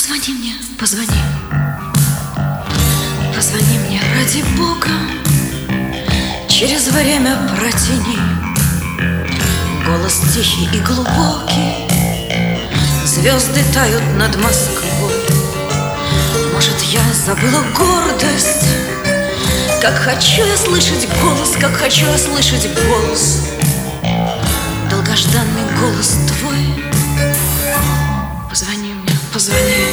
Позвони мне, позвони. Позвони мне, ради Бога. Через время протяни. Голос тихий и глубокий. Звезды тают над Москвой. Может, я забыла гордость? Как хочу я слышать голос, как хочу я слышать голос. Долгожданный голос твой. Позвони мне, позвони.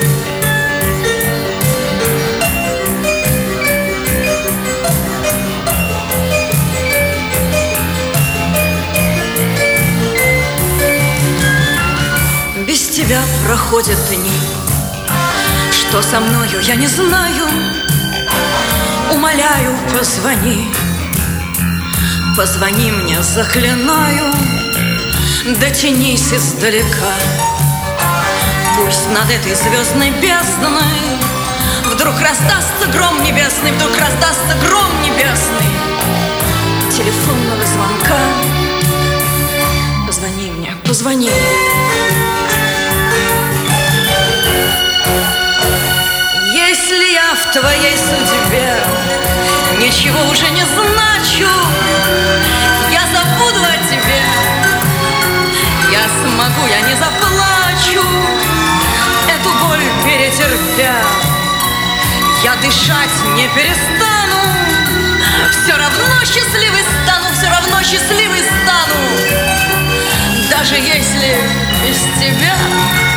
Без тебя проходят дни. Что со мною, я не знаю. Умоляю, позвони. Позвони мне, заклинаю. Дотянись издалека. Пусть над этой звездной бездной вдруг раздастся гром небесный, вдруг раздастся гром небесный телефонного звонка. Позвони мне, позвони. Если я в твоей судьбе ничего уже не значу, я забуду о тебе. Я смогу, я не заплачу, эту боль перетерпя. Я дышать не перестану. Все равно счастливой стану, все равно счастливой стану. Даже если без тебя